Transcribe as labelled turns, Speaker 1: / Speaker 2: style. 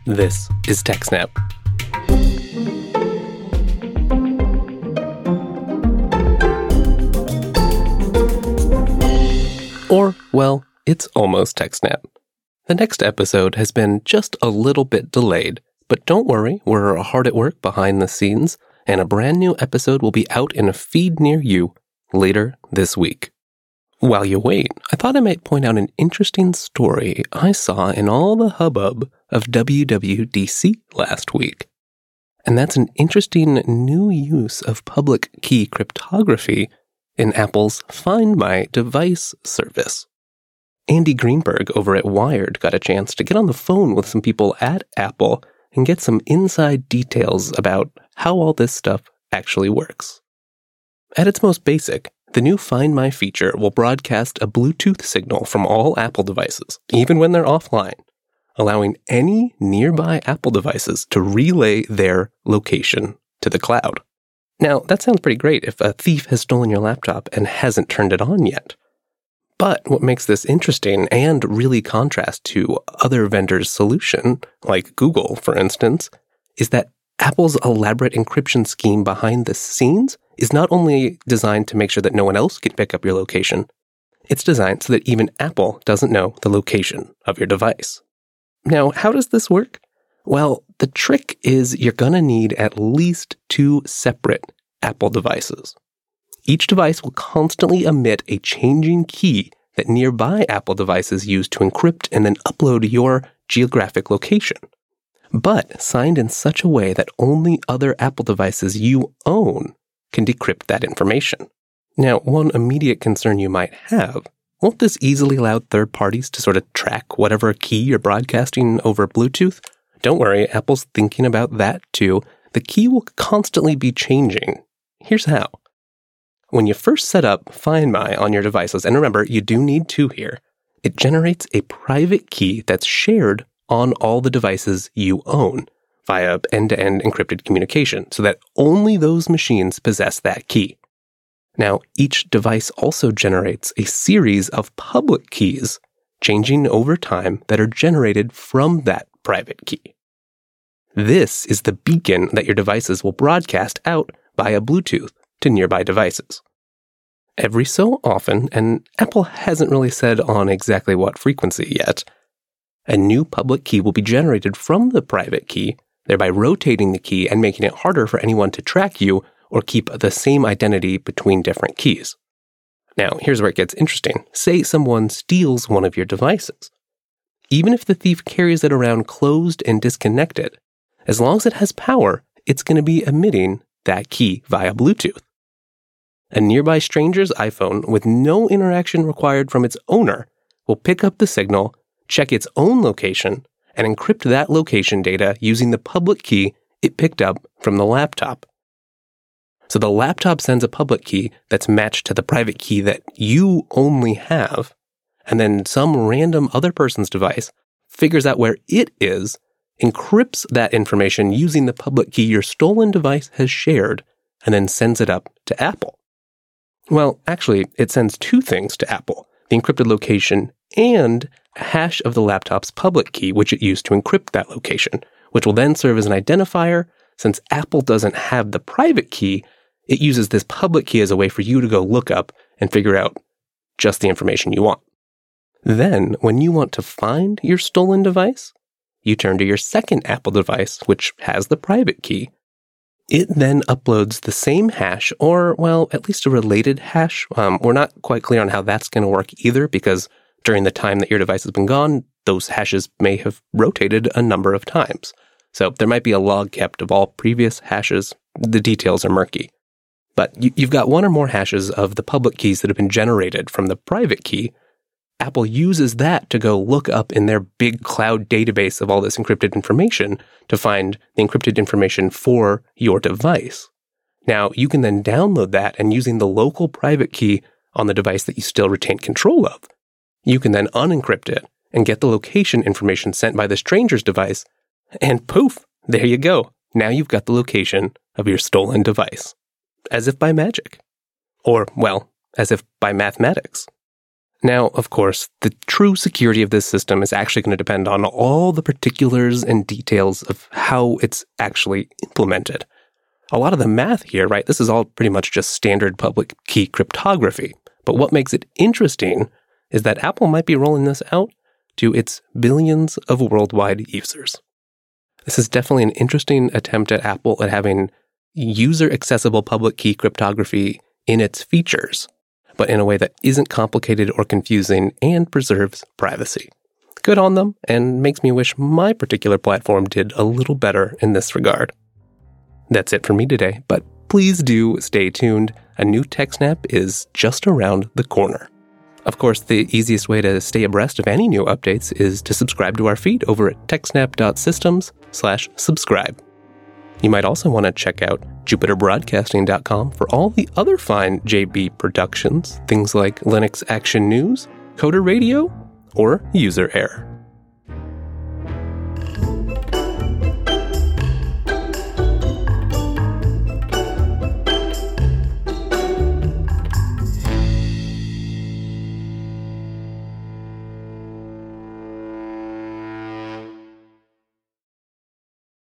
Speaker 1: This is TechSnap. Or, well, it's almost TechSnap. The next episode has been just a little bit delayed, but don't worry, we're hard at work behind the scenes, and a brand new episode will be out in a feed near you later this week. While you wait, I thought I might point out an interesting story I saw in all the hubbub of WWDC last week. And that's an interesting new use of public key cryptography in Apple's Find My Device service. Andy Greenberg over at Wired got a chance to get on the phone with some people at Apple and get some inside details about how all this stuff actually works. At its most basic, the new Find My feature will broadcast a Bluetooth signal from all Apple devices, even when they're offline, allowing any nearby Apple devices to relay their location to the cloud. Now, that sounds pretty great if a thief has stolen your laptop and hasn't turned it on yet. But what makes this interesting and really contrast to other vendors' solution, like Google, for instance, is that Apple's elaborate encryption scheme behind the scenes is not only designed to make sure that no one else can pick up your location, it's designed so that even Apple doesn't know the location of your device. Now, how does this work? Well, the trick is you're going to need at least 2 separate Apple devices. Each device will constantly emit a changing key that nearby Apple devices use to encrypt and then upload your geographic location, but signed in such a way that only other Apple devices you own can decrypt that information. Now, one immediate concern you might have, won't this easily allow third parties to sort of track whatever key you're broadcasting over Bluetooth? Don't worry, Apple's thinking about that too. The key will constantly be changing. Here's how. When you first set up Find My on your devices, and remember, you do need 2 here, it generates a private key that's shared on all the devices you own via end-to-end encrypted communication, so that only those machines possess that key. Now, each device also generates a series of public keys, changing over time, that are generated from that private key. This is the beacon that your devices will broadcast out via Bluetooth to nearby devices. Every so often, and Apple hasn't really said on exactly what frequency yet, a new public key will be generated from the private key, thereby rotating the key and making it harder for anyone to track you or keep the same identity between different keys. Now, here's where it gets interesting. Say someone steals one of your devices. Even if the thief carries it around closed and disconnected, as long as it has power, it's going to be emitting that key via Bluetooth. A nearby stranger's iPhone with no interaction required from its owner will pick up the signal, check its own location, and encrypt that location data using the public key it picked up from the laptop. So the laptop sends a public key that's matched to the private key that you only have, and then some random other person's device figures out where it is, encrypts that information using the public key your stolen device has shared, and then sends it up to Apple. Well, actually, it sends 2 things to Apple, the encrypted location and a hash of the laptop's public key, which it used to encrypt that location, which will then serve as an identifier. Since Apple doesn't have the private key, it uses this public key as a way for you to go look up and figure out just the information you want. Then, when you want to find your stolen device, you turn to your second Apple device, which has the private key. It then uploads the same hash, or, well, at least a related hash. We're not quite clear on how that's going to work either, because during the time that your device has been gone, those hashes may have rotated a number of times. So there might be a log kept of all previous hashes. The details are murky. But you've got 1 or more hashes of the public keys that have been generated from the private key. Apple uses that to go look up in their big cloud database of all this encrypted information to find the encrypted information for your device. Now, you can then download that, and using the local private key on the device that you still retain control of, you can then unencrypt it and get the location information sent by the stranger's device, and poof, there you go. Now you've got the location of your stolen device. As if by magic. Or, well, as if by mathematics. Now, of course, the true security of this system is actually going to depend on all the particulars and details of how it's actually implemented. A lot of the math here, right, this is all pretty much just standard public key cryptography. But what makes it interesting is that Apple might be rolling this out to its billions of worldwide users. This is definitely an interesting attempt at Apple at having user-accessible public key cryptography in its features, but in a way that isn't complicated or confusing and preserves privacy. Good on them, and makes me wish my particular platform did a little better in this regard. That's it for me today, but please do stay tuned. A new TechSnap is just around the corner. Of course, the easiest way to stay abreast of any new updates is to subscribe to our feed over at techsnap.systems/subscribe. You might also want to check out jupiterbroadcasting.com for all the other fine JB productions, things like Linux Action News, Coder Radio, or User Error.